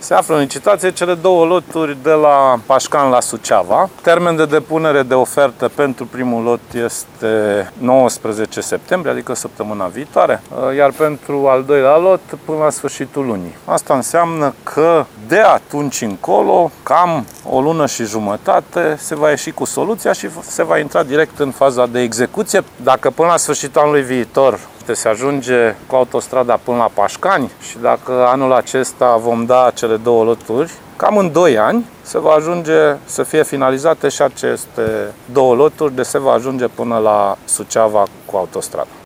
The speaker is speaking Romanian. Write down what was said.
Se află în licitație cele două loturi de la Pașcan la Suceava. Termen de depunere de ofertă pentru primul lot este 19 septembrie, adică săptămâna viitoare, iar pentru al doilea lot până la sfârșitul lunii. Asta înseamnă că de atunci încolo, cam o lună și jumătate, se va ieși cu soluția și se va intra direct în faza de execuție. Dacă până la sfârșitul anului viitor se ajunge cu autostrada până la Pașcani și dacă anul acesta vom da cele două loturi, cam în 2 ani se va ajunge să fie finalizate și aceste două loturi, de se va ajunge până la Suceava cu autostrada.